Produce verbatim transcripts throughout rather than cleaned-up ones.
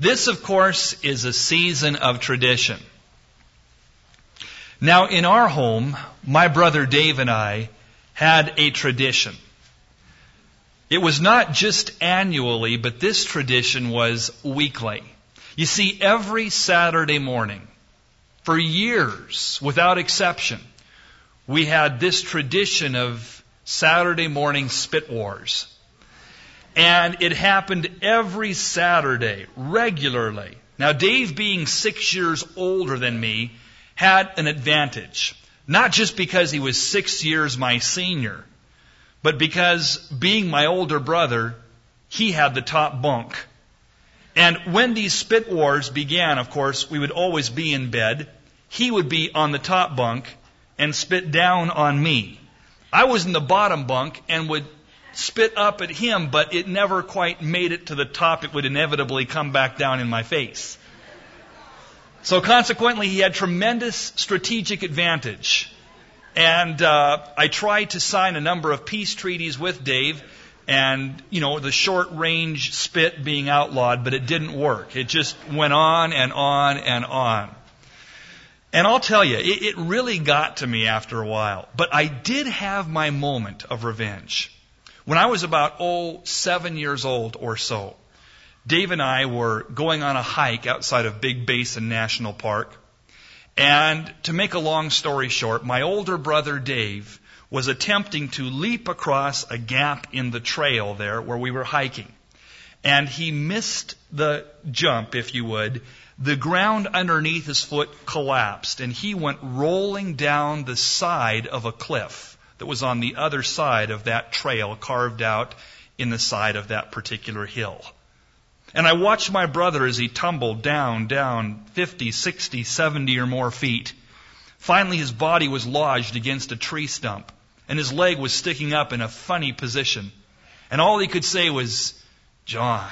This, of course, is a season of tradition. Now, in our home, my brother Dave and I had a tradition. It was not just annually, but this tradition was weekly. You see, every Saturday morning, for years, without exception, we had this tradition of Saturday morning spit wars. And it happened every Saturday, regularly. Now, Dave, being six years older than me, had an advantage. Not just because he was six years my senior, but because, being my older brother, he had the top bunk. And when these spit wars began, of course, we would always be in bed. He would be on the top bunk and spit down on me. I was in the bottom bunk and would spit up at him, but it never quite made it to the top. It would inevitably come back down in my face. So consequently, he had tremendous strategic advantage. And uh, I tried to sign a number of peace treaties with Dave, and, you know, the short-range spit being outlawed, but it didn't work. It just went on and on and on. And I'll tell you, it, it really got to me after a while. But I did have my moment of revenge. When I was about, oh, seven years old or so, Dave and I were going on a hike outside of Big Basin National Park. And to make a long story short, my older brother Dave was attempting to leap across a gap in the trail there where we were hiking. And he missed the jump, if you would. The ground underneath his foot collapsed, and he went rolling down the side of a cliff that was on the other side of that trail carved out in the side of that particular hill. And I watched my brother as he tumbled down, down fifty, sixty, seventy or more feet. Finally, his body was lodged against a tree stump, and his leg was sticking up in a funny position. And all he could say was, "John,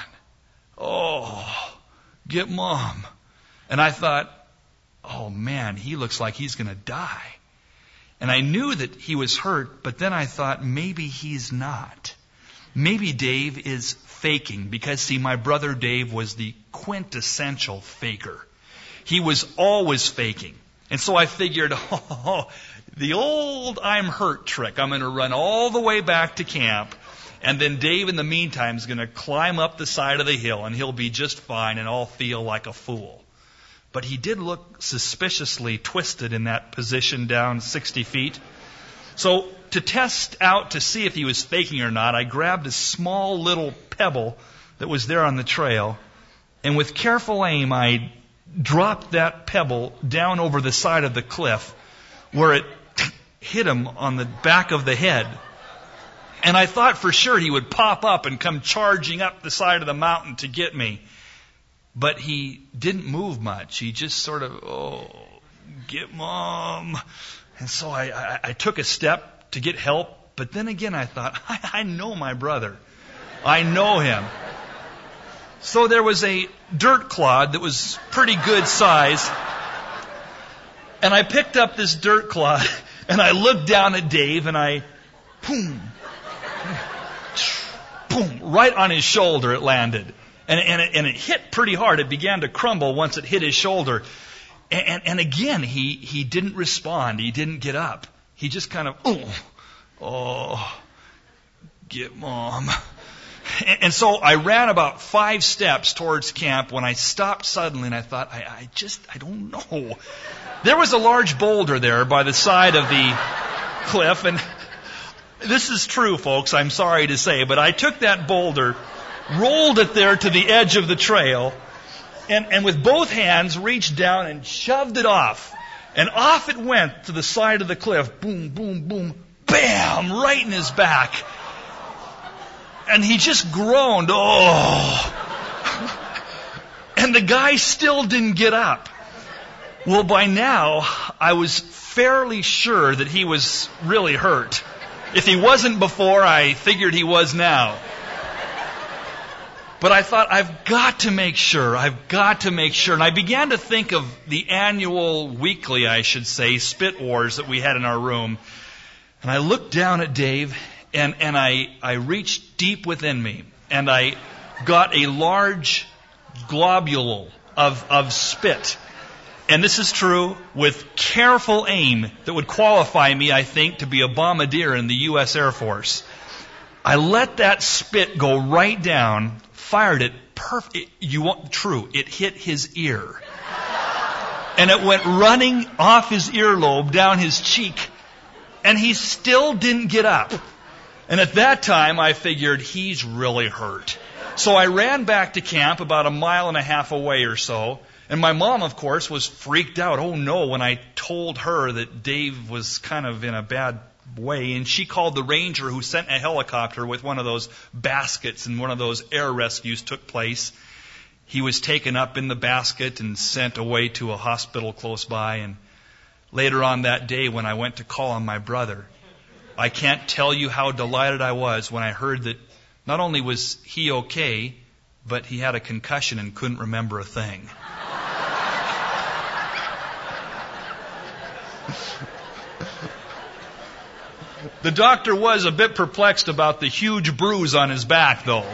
oh, get Mom." And I thought, oh man, he looks like he's going to die. And I knew that he was hurt, but then I thought, maybe he's not. Maybe Dave is faking, because, see, my brother Dave was the quintessential faker. He was always faking. And so I figured, oh, the old I'm hurt trick. I'm going to run all the way back to camp, and then Dave, in the meantime, is going to climb up the side of the hill, and he'll be just fine, and I'll feel like a fool. But he did look suspiciously twisted in that position down sixty feet. So to test out to see if he was faking or not, I grabbed a small little pebble that was there on the trail, and with careful aim, I dropped that pebble down over the side of the cliff where it hit him on the back of the head. And I thought for sure he would pop up and come charging up the side of the mountain to get me. But he didn't move much. He just sort of, oh, get Mom. And so I, I, I took a step to get help. But then again, I thought, I, I know my brother. I know him. So there was a dirt clod that was pretty good size. And I picked up this dirt clod, and I looked down at Dave, and I, boom, boom, right on his shoulder it landed. And, and, it, and it hit pretty hard. It began to crumble once it hit his shoulder. And, and, and again, he, he didn't respond. He didn't get up. He just kind of, oh, oh, get Mom. And, and so I ran about five steps towards camp when I stopped suddenly, and I thought, I, I just, I don't know. There was a large boulder there by the side of the cliff, and this is true, folks, I'm sorry to say, but I took that boulder, rolled it there to the edge of the trail, and, and with both hands reached down and shoved it off. And off it went to the side of the cliff. Boom, boom, boom, bam, right in his back. And he just groaned, oh. And the guy still didn't get up. Well, by now, I was fairly sure that he was really hurt. If he wasn't before, I figured he was now. But I thought, I've got to make sure, I've got to make sure. And I began to think of the annual, weekly, I should say, spit wars that we had in our room. And I looked down at Dave, and, and I, I reached deep within me, and I got a large globule of, of spit. And this is true with careful aim that would qualify me, I think, to be a bombardier in the U S Air Force. I let that spit go right down, fired it perfect. It, you want true? It hit his ear, and it went running off his earlobe down his cheek, and he still didn't get up. And at that time, I figured he's really hurt. So I ran back to camp about a mile and a half away or so. And my mom, of course, was freaked out. Oh, no, when I told her that Dave was kind of in a bad way. And she called the ranger who sent a helicopter with one of those baskets, and one of those air rescues took place. He was taken up in the basket and sent away to a hospital close by. And later on that day, when I went to call on my brother, I can't tell you how delighted I was when I heard that not only was he okay, but he had a concussion and couldn't remember a thing. The doctor was a bit perplexed about the huge bruise on his back, though.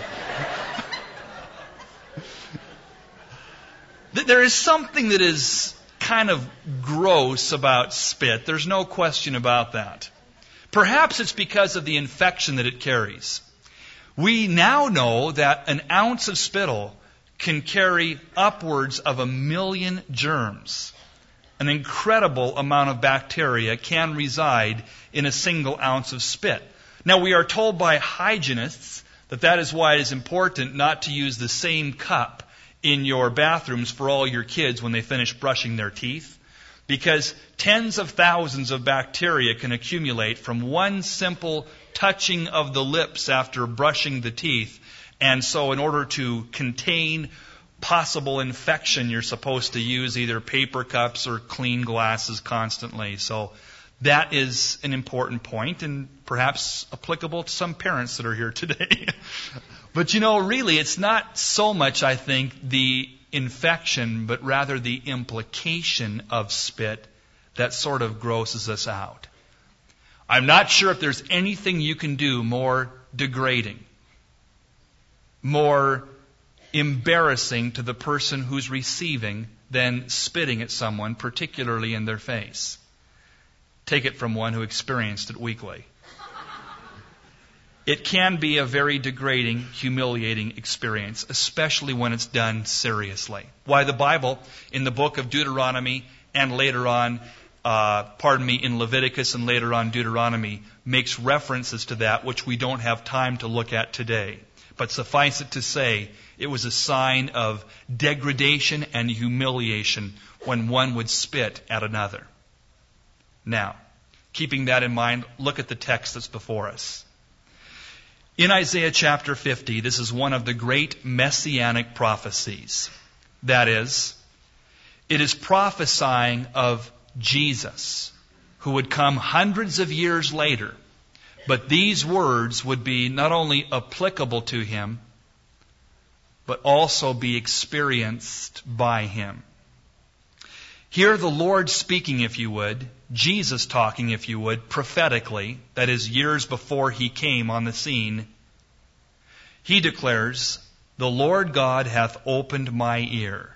There is something that is kind of gross about spit. There's no question about that. Perhaps it's because of the infection that it carries. We now know that an ounce of spittle can carry upwards of a million germs. An incredible amount of bacteria can reside in a single ounce of spit. Now, we are told by hygienists that that is why it is important not to use the same cup in your bathrooms for all your kids when they finish brushing their teeth, because tens of thousands of bacteria can accumulate from one simple touching of the lips after brushing the teeth. And so in order to contain possible infection, you're supposed to use either paper cups or clean glasses constantly. So that is an important point, and perhaps applicable to some parents that are here today. But you know, really, it's not so much, I think, the infection, but rather the implication of spit that sort of grosses us out. I'm not sure if there's anything you can do more degrading, more embarrassing to the person who's receiving than spitting at someone, particularly in their face. Take it from one who experienced it weekly. It can be a very degrading, humiliating experience, especially when it's done seriously. Why the Bible, in the book of Deuteronomy and later on, uh, pardon me, in Leviticus and later on Deuteronomy, makes references to that which we don't have time to look at today. But suffice it to say, it was a sign of degradation and humiliation when one would spit at another. Now, keeping that in mind, look at the text that's before us. In Isaiah chapter fifty, this is one of the great messianic prophecies. That is, it is prophesying of Jesus, who would come hundreds of years later. But these words would be not only applicable to him, but also be experienced by him. Here the Lord speaking, if you would, Jesus talking, if you would, prophetically, that is, years before he came on the scene. He declares, "The Lord God hath opened my ear."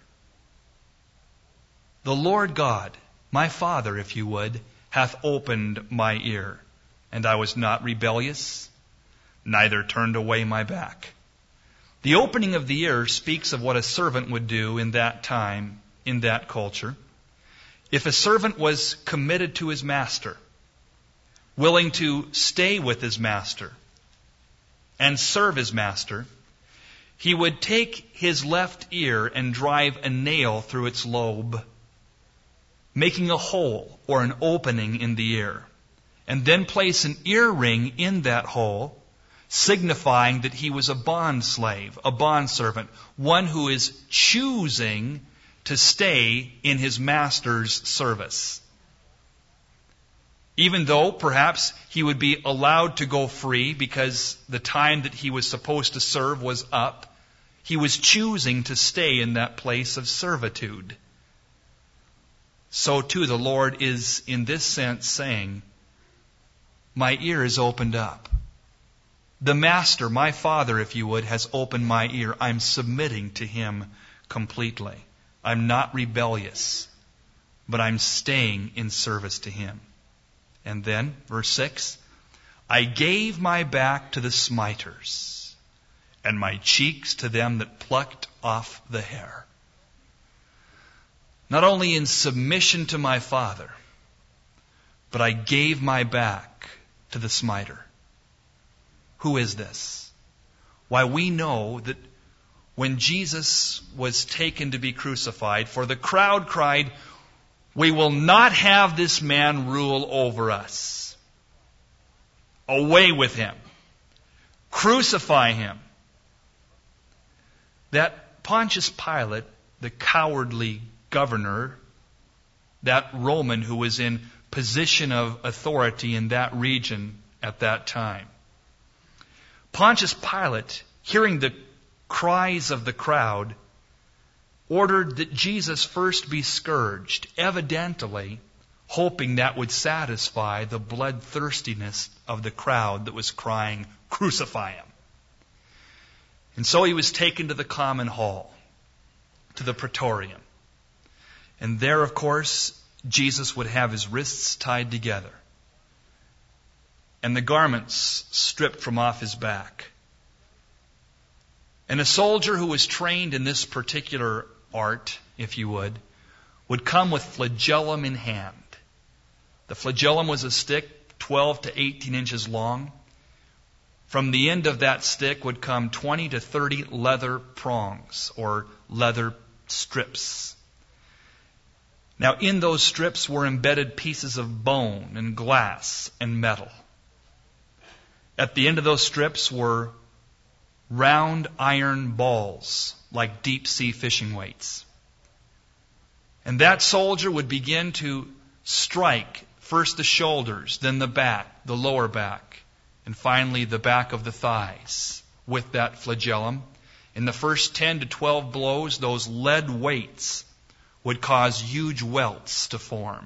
The Lord God, my Father, if you would, hath opened my ear. And I was not rebellious, neither turned away my back. The opening of the ear speaks of what a servant would do in that time, in that culture. If a servant was committed to his master, willing to stay with his master and serve his master, he would take his left ear and drive a nail through its lobe, making a hole or an opening in the ear, and then place an earring in that hole, signifying that he was a bond slave, a bondservant, one who is choosing to stay in his master's service. Even though perhaps he would be allowed to go free because the time that he was supposed to serve was up, he was choosing to stay in that place of servitude. So too the Lord is in this sense saying, my ear is opened up. The Master, my Father, if you would, has opened my ear. I'm submitting to him completely. I'm not rebellious, but I'm staying in service to Him. And then, verse six, I gave my back to the smiters, and my cheeks to them that plucked off the hair. Not only in submission to my Father, but I gave my back to the smiter. Who is this? Why, we know that when Jesus was taken to be crucified, for the crowd cried, we will not have this man rule over us. Away with him. Crucify him. That Pontius Pilate, the cowardly governor, that Roman who was in position of authority in that region at that time. Pontius Pilate, hearing the cries of the crowd, ordered that Jesus first be scourged, evidently hoping that would satisfy the bloodthirstiness of the crowd that was crying, crucify him. And so he was taken to the common hall, to the praetorium. And there, of course, Jesus would have his wrists tied together and the garments stripped from off his back. And a soldier who was trained in this particular art, if you would, would come with flagellum in hand. The flagellum was a stick twelve to eighteen inches long. From the end of that stick would come twenty to thirty leather prongs or leather strips. Now, in those strips were embedded pieces of bone and glass and metal. At the end of those strips were round iron balls like deep sea fishing weights. And that soldier would begin to strike first the shoulders, then the back, the lower back, and finally the back of the thighs with that flagellum. In the first ten to twelve blows, those lead weights would cause huge welts to form.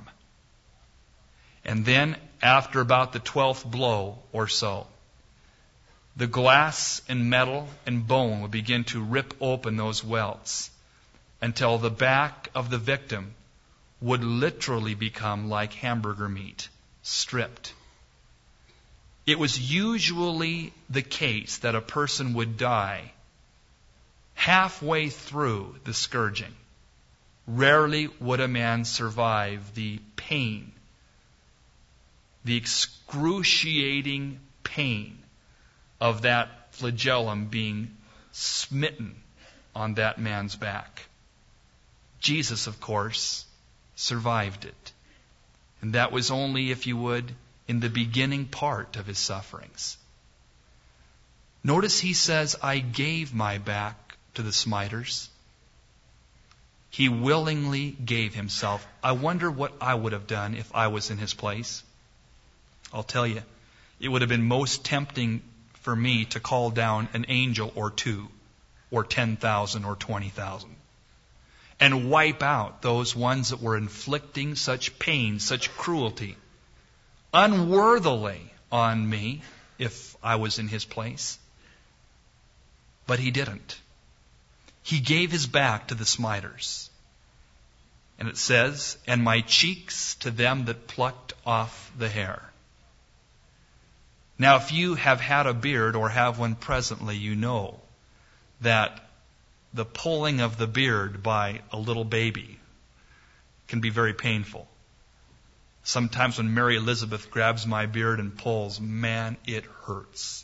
And then, after about the twelfth blow or so, the glass and metal and bone would begin to rip open those welts until the back of the victim would literally become like hamburger meat, stripped. It was usually the case that a person would die halfway through the scourging. Rarely would a man survive the pain, the excruciating pain of that flagellum being smitten on that man's back. Jesus, of course, survived it. And that was only, if you would, in the beginning part of his sufferings. Notice he says, I gave my back to the smiters. He willingly gave himself. I wonder what I would have done if I was in his place. I'll tell you, it would have been most tempting for me to call down an angel or two, or ten thousand or twenty thousand, and wipe out those ones that were inflicting such pain, such cruelty, unworthily on me if I was in his place. But he didn't. He gave his back to the smiters. And it says, and my cheeks to them that plucked off the hair. Now, if you have had a beard or have one presently, you know that the pulling of the beard by a little baby can be very painful. Sometimes when Mary Elizabeth grabs my beard and pulls, man, it hurts.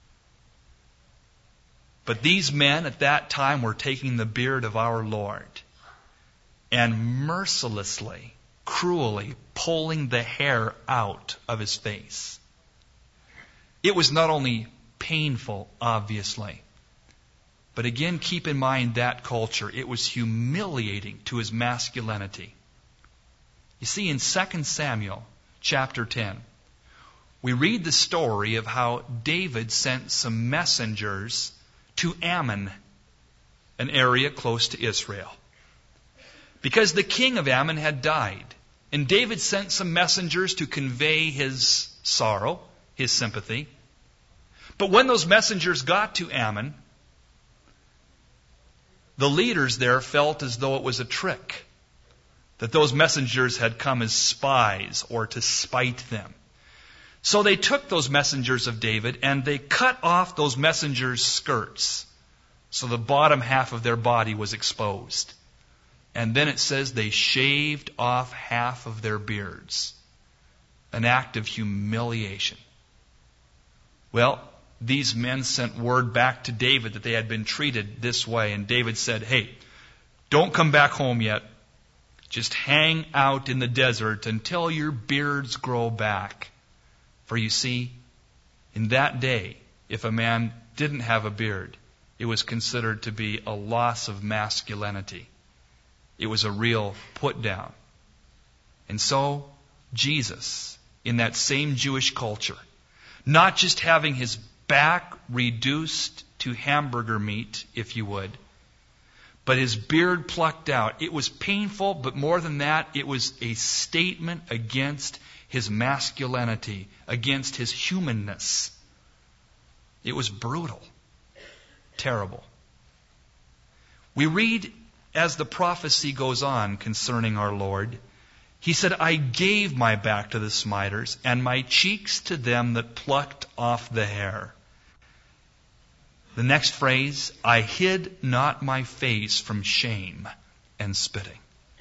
But these men at that time were taking the beard of our Lord and mercilessly, cruelly pulling the hair out of his face. It was not only painful, obviously, but again, keep in mind that culture. It was humiliating to his masculinity. You see, in Second Samuel chapter ten, we read the story of how David sent some messengers to Ammon, an area close to Israel, because the king of Ammon had died. And David sent some messengers to convey his sorrow, his sympathy. But when those messengers got to Ammon, The leaders there felt as though it was a trick, that those messengers had come as spies or to spite them. So they took those messengers of David and they cut off those messengers' skirts, so the bottom half of their body was exposed. And then it says they shaved off half of their beards. An act of humiliation. Well, these men sent word back to David that they had been treated this way. And David said, hey, don't come back home yet. Just hang out in the desert until your beards grow back. For you see, in that day, if a man didn't have a beard, it was considered to be a loss of masculinity. It was a real put down. And so, Jesus, in that same Jewish culture, not just having his back reduced to hamburger meat, if you would, but his beard plucked out. It was painful, but more than that, it was a statement against his masculinity, against his humanness. It was brutal, terrible. We read as the prophecy goes on concerning our Lord, he said, I gave my back to the smiters, and my cheeks to them that plucked off the hair. The next phrase, I hid not my face from shame and spitting.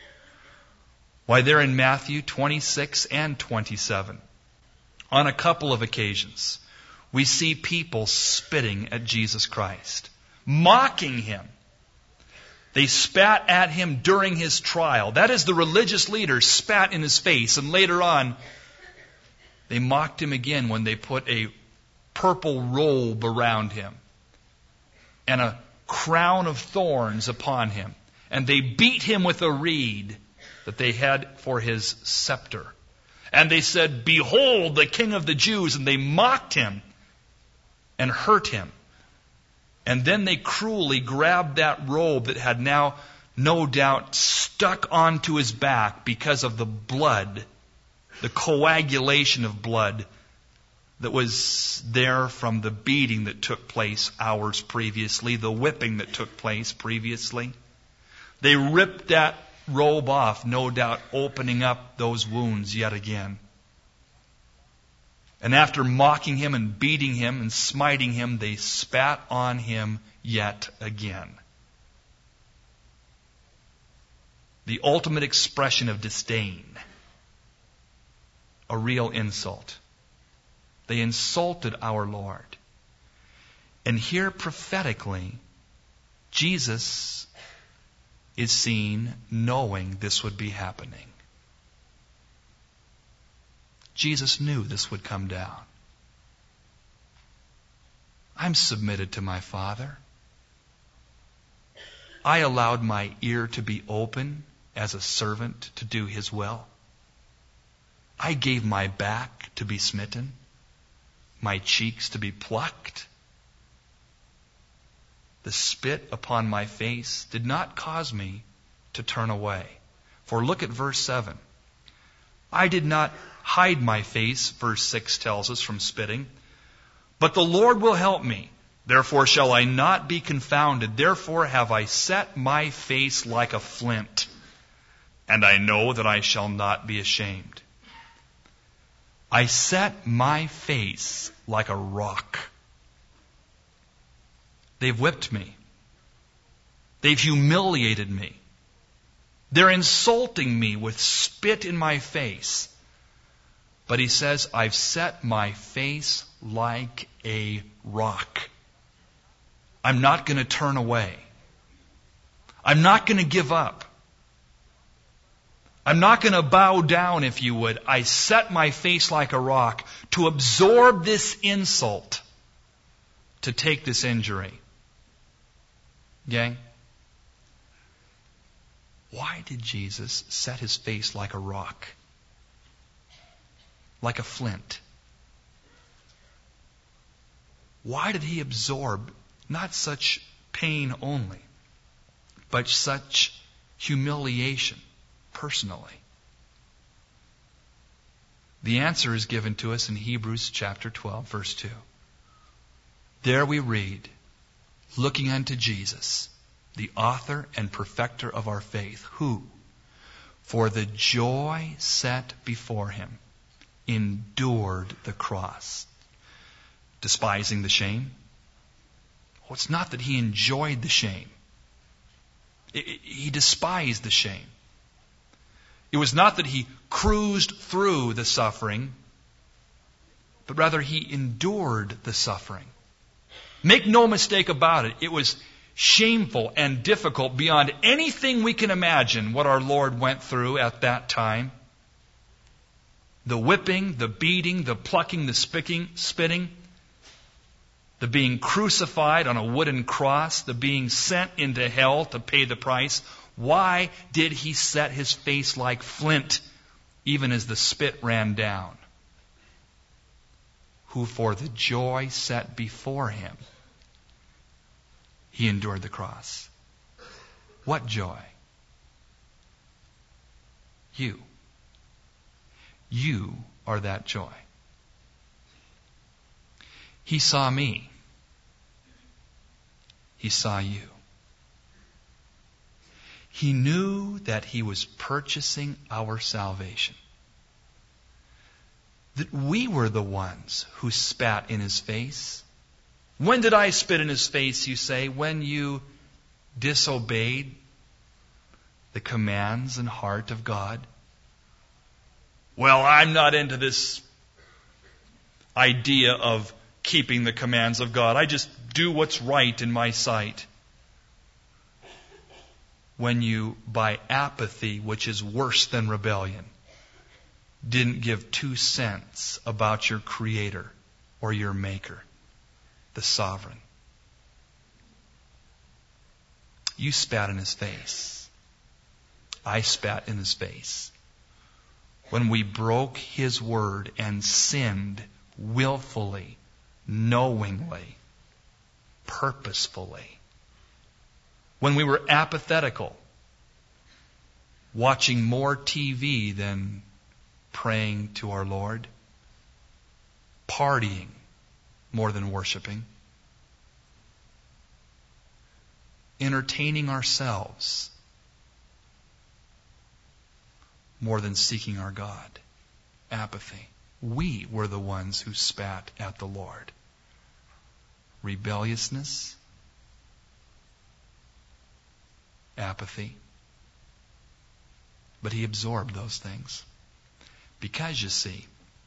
Why, there in Matthew twenty-six and twenty-seven, on a couple of occasions, we see people spitting at Jesus Christ, mocking him. They spat at him during his trial. That is, the religious leaders spat in his face, and later on, they mocked him again when they put a purple robe around him and a crown of thorns upon him. And they beat him with a reed that they had for his scepter. And they said, behold, the King of the Jews. And they mocked him and hurt him. And then they cruelly grabbed that robe that had now, no doubt, stuck onto his back because of the blood, the coagulation of blood that was there from the beating that took place hours previously, the whipping that took place previously. They ripped that robe off, no doubt opening up those wounds yet again. And after mocking him and beating him and smiting him, they spat on him yet again. The ultimate expression of disdain. A real insult. They insulted our Lord. And here prophetically, Jesus is seen knowing this would be happening. Jesus knew this would come down. I'm submitted to my Father. I allowed my ear to be open as a servant to do his will. I gave my back to be smitten, my cheeks to be plucked. The spit upon my face did not cause me to turn away. For look at verse seven. I did not hide my face, verse six tells us, from spitting. But the Lord will help me. Therefore shall I not be confounded. Therefore have I set my face like a flint. And I know that I shall not be ashamed. I set my face like a rock. They've whipped me. They've humiliated me. They're insulting me with spit in my face. But he says, I've set my face like a rock. I'm not going to turn away. I'm not going to give up. I'm not going to bow down, if you would. I set my face like a rock to absorb this insult, to take this injury. Gang? Why did Jesus set his face like a rock? Like a flint? Why did he absorb not such pain only, but such humiliation personally? The answer is given to us in Hebrews chapter twelve, verse two. There we read, looking unto Jesus, the author and perfecter of our faith, who, for the joy set before him, endured the cross, despising the shame. Well, it's not that he enjoyed the shame. He despised the shame. It was not that he cruised through the suffering, but rather he endured the suffering. Make no mistake about it, it was shameful and difficult beyond anything we can imagine what our Lord went through at that time. The whipping, the beating, the plucking, the spitting, spitting, the being crucified on a wooden cross, the being sent into hell to pay the price. Why did he set his face like flint, even as the spit ran down? Who for the joy set before him, he endured the cross. What joy? You. You are that joy. He saw me. He saw you. He knew that he was purchasing our salvation. That we were the ones who spat in his face. When did I spit in his face, you say? When you disobeyed the commands and heart of God? Well, I'm not into this idea of keeping the commands of God. I just do what's right in my sight. When you, by apathy, which is worse than rebellion, didn't give two cents about your Creator or your Maker, the Sovereign. You spat in his face. I spat in his face. When we broke his word and sinned willfully, knowingly, purposefully. When we were apathetical, watching more T V than praying to our Lord, partying more than worshiping, entertaining ourselves more than seeking our God. Apathy. We were the ones who spat at the Lord. Rebelliousness, apathy. But he absorbed those things. Because, you see,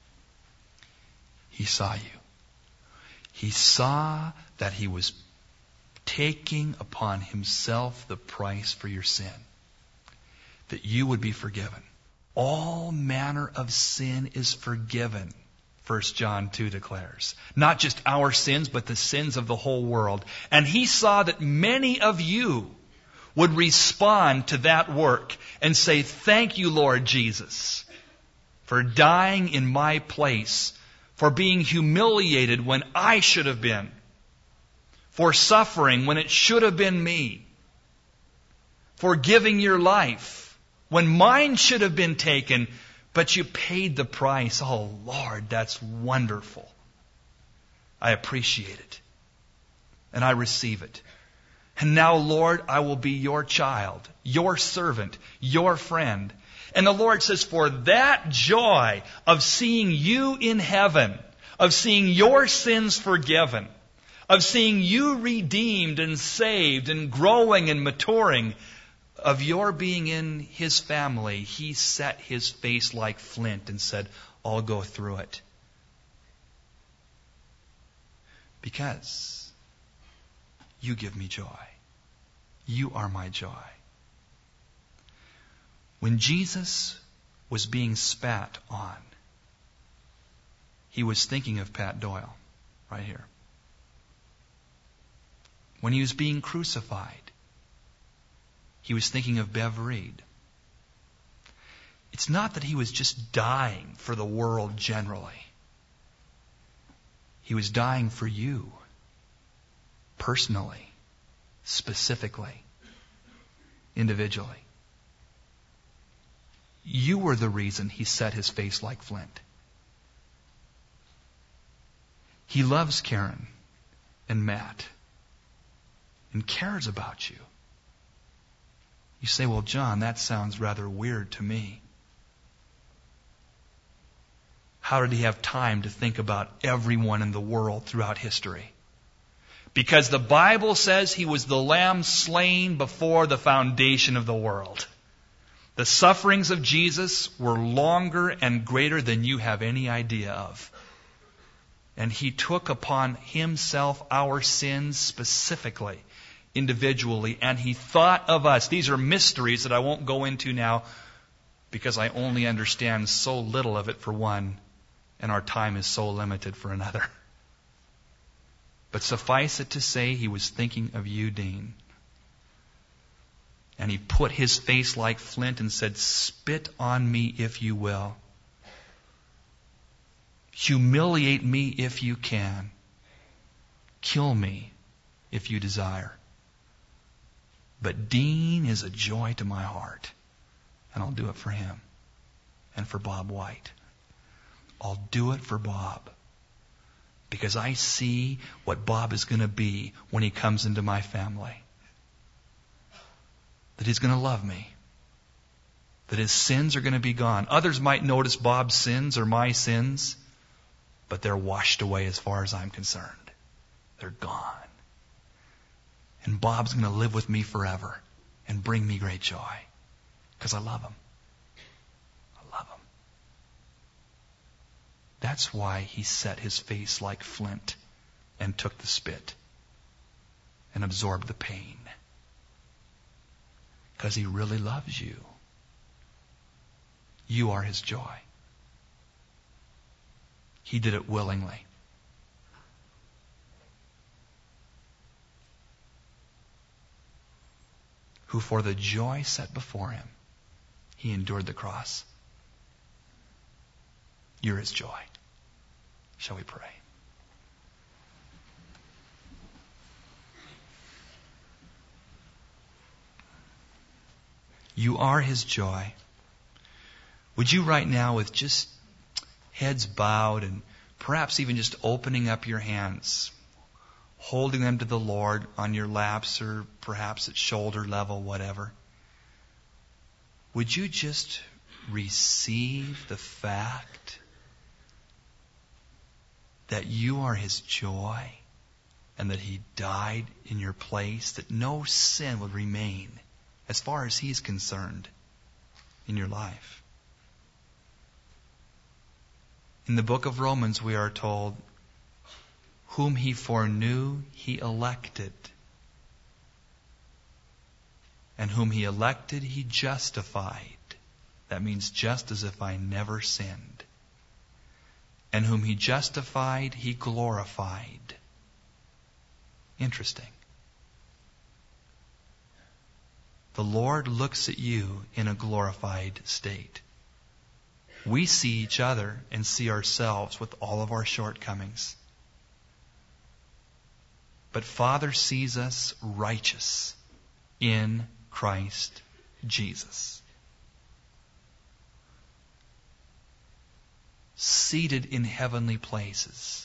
he saw you. He saw that he was taking upon himself the price for your sin. That you would be forgiven. All manner of sin is forgiven, First John two declares. Not just our sins, but the sins of the whole world. And he saw that many of you would respond to that work and say, thank you, Lord Jesus, for dying in my place, for being humiliated when I should have been, for suffering when it should have been me, for giving your life when mine should have been taken, but you paid the price. Oh, Lord, that's wonderful. I appreciate it. And I receive it. And now, Lord, I will be your child, your servant, your friend. And the Lord says, for that joy of seeing you in heaven, of seeing your sins forgiven, of seeing you redeemed and saved and growing and maturing, of your being in his family, he set his face like flint and said, I'll go through it. Because you give me joy. You are my joy. When Jesus was being spat on, he was thinking of Pat Doyle, right here. When he was being crucified, he was thinking of Bev Reed. It's not that he was just dying for the world generally. He was dying for you, personally, specifically, individually. You were the reason he set his face like flint. He loves Karen and Matt and cares about you. You say, well, John, that sounds rather weird to me. How did he have time to think about everyone in the world throughout history? Because the Bible says he was the lamb slain before the foundation of the world. The sufferings of Jesus were longer and greater than you have any idea of. And he took upon himself our sins specifically, individually, and he thought of us. These are mysteries that I won't go into now because I only understand so little of it for one, and our time is so limited for another. But suffice it to say, he was thinking of you, Dean. And he put his face like flint and said, spit on me if you will. Humiliate me if you can. Kill me if you desire. But Dean is a joy to my heart. And I'll do it for him. And for Bob White. I'll do it for Bob. Because I see what Bob is going to be when he comes into my family. That he's going to love me. That his sins are going to be gone. Others might notice Bob's sins or my sins, but they're washed away as far as I'm concerned. They're gone. And Bob's going to live with me forever and bring me great joy. Because I love him. I love him. That's why he set his face like flint and took the spit and absorbed the pain. Because he really loves you. You are his joy. He did it willingly. Who for the joy set before him, he endured the cross. You're his joy. Shall we pray? You are his joy. Would you right now, with just heads bowed and perhaps even just opening up your hands, holding them to the Lord on your laps or perhaps at shoulder level, whatever, would you just receive the fact that you are his joy and that he died in your place, that no sin would remain as far as he's concerned in your life? In the book of Romans, we are told, whom he foreknew, he elected. And whom he elected, he justified. That means just as if I never sinned. And whom he justified, he glorified. Interesting. The Lord looks at you in a glorified state. We see each other and see ourselves with all of our shortcomings. But Father sees us righteous in Christ Jesus. Seated in heavenly places.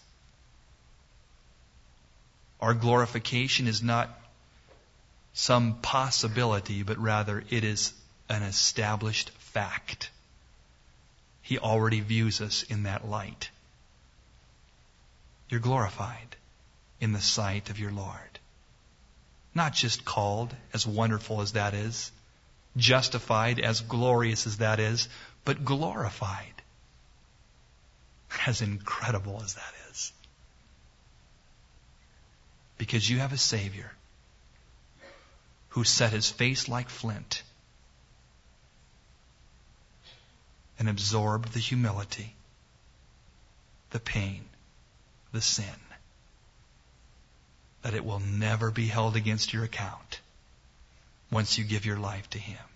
Our glorification is not some possibility, but rather it is an established fact. He already views us in that light. You're glorified in the sight of your Lord. Not just called, as wonderful as that is, justified, as glorious as that is, but glorified, as incredible as that is. Because you have a Savior who set his face like flint and absorbed the humility, the pain, the sin, that it will never be held against your account once you give your life to him.